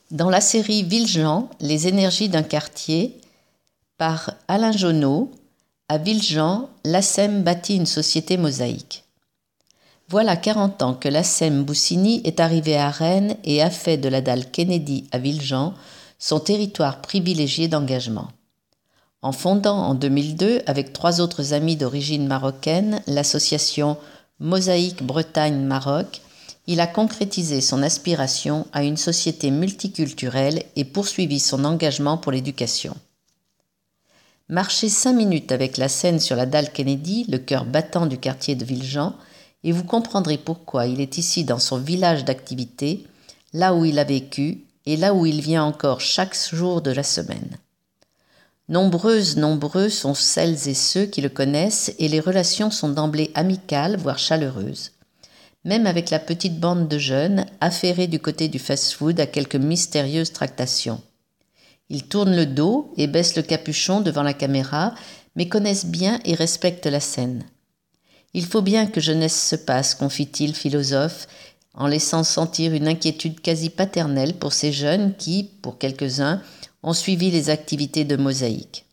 Dans la série Villejean, les énergies d'un quartier, par Alain Jauneau, à Villejean, l'ASEM bâtit une société mosaïque. Voilà 40 ans que l'ASEM Boussini est arrivé à Rennes et a fait de la dalle Kennedy à Villejean son territoire privilégié d'engagement. En fondant en 2002, avec 3 autres amis d'origine marocaine, l'association Mosaïque Bretagne-Maroc, il a concrétisé son aspiration à une société multiculturelle et poursuivi son engagement pour l'éducation. Marchez 5 minutes avec la Seine sur la dalle Kennedy, le cœur battant du quartier de Villejean, et vous comprendrez pourquoi il est ici dans son village d'activité, là où il a vécu et là où il vient encore chaque jour de la semaine. Nombreux sont celles et ceux qui le connaissent et les relations sont d'emblée amicales, voire chaleureuses. Même avec la petite bande de jeunes, affairés du côté du fast-food à quelques mystérieuses tractations. Ils tournent le dos et baissent le capuchon devant la caméra, mais connaissent bien et respectent la scène. Il faut bien que jeunesse se passe, confie-t-il, philosophe, en laissant sentir une inquiétude quasi paternelle pour ces jeunes qui, pour quelques-uns, ont suivi les activités de Mosaïque.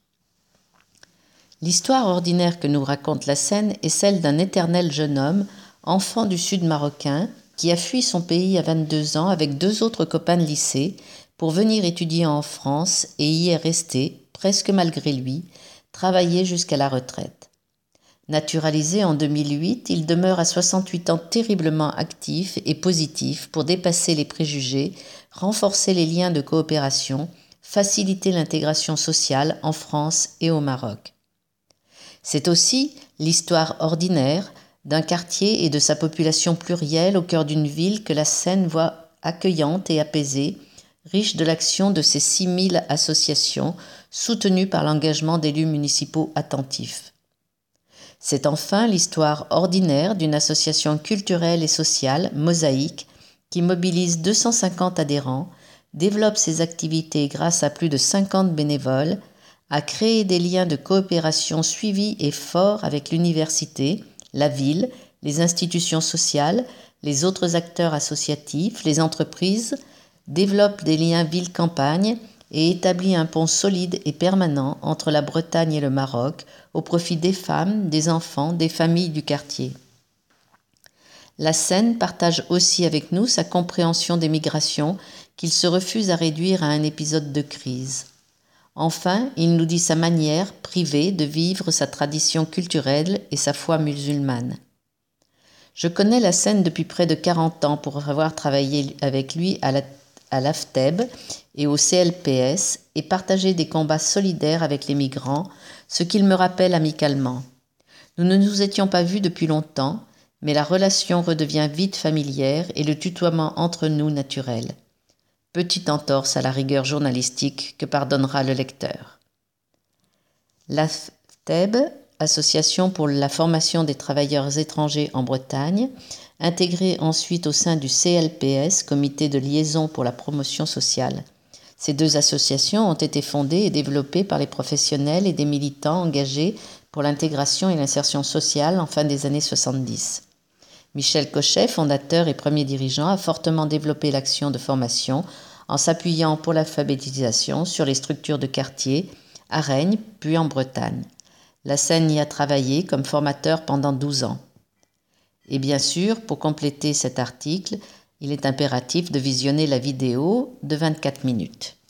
L'histoire ordinaire que nous raconte la Seine est celle d'un éternel jeune homme, enfant du sud marocain, qui a fui son pays à 22 ans avec 2 autres copains de lycée pour venir étudier en France et y est resté, presque malgré lui, travailler jusqu'à la retraite. Naturalisé en 2008, il demeure à 68 ans terriblement actif et positif pour dépasser les préjugés, renforcer les liens de coopération, faciliter l'intégration sociale en France et au Maroc. C'est aussi l'histoire ordinaire d'un quartier et de sa population plurielle au cœur d'une ville que la Seine voit accueillante et apaisée, riche de l'action de ses 6000 associations soutenues par l'engagement d'élus municipaux attentifs. C'est enfin l'histoire ordinaire d'une association culturelle et sociale, Mosaïque, qui mobilise 250 adhérents, développe ses activités grâce à plus de 50 bénévoles, a créé des liens de coopération suivis et forts avec l'université, la ville, les institutions sociales, les autres acteurs associatifs, les entreprises, développe des liens ville-campagne et établit un pont solide et permanent entre la Bretagne et le Maroc au profit des femmes, des enfants, des familles du quartier. La Seine partage aussi avec nous sa compréhension des migrations qu'il se refuse à réduire à un épisode de crise. Enfin, il nous dit sa manière, privée, de vivre sa tradition culturelle et sa foi musulmane. Je connais la Seine depuis près de 40 ans pour avoir travaillé avec lui à l'AFTEB et au CLPS et partagé des combats solidaires avec les migrants, ce qu'il me rappelle amicalement. Nous ne nous étions pas vus depuis longtemps, mais la relation redevient vite familière et le tutoiement entre nous naturel. Petite entorse à la rigueur journalistique que pardonnera le lecteur. L'AFTEB, Association pour la formation des travailleurs étrangers en Bretagne, intégrée ensuite au sein du CLPS, Comité de liaison pour la promotion sociale. Ces 2 associations ont été fondées et développées par les professionnels et des militants engagés pour l'intégration et l'insertion sociale en fin des années 70. Michel Cochet, fondateur et premier dirigeant, a fortement développé l'action de formation en s'appuyant pour l'alphabétisation sur les structures de quartier à Rennes puis en Bretagne. La Seine y a travaillé comme formateur pendant 12 ans. Et bien sûr, pour compléter cet article, il est impératif de visionner la vidéo de 24 minutes.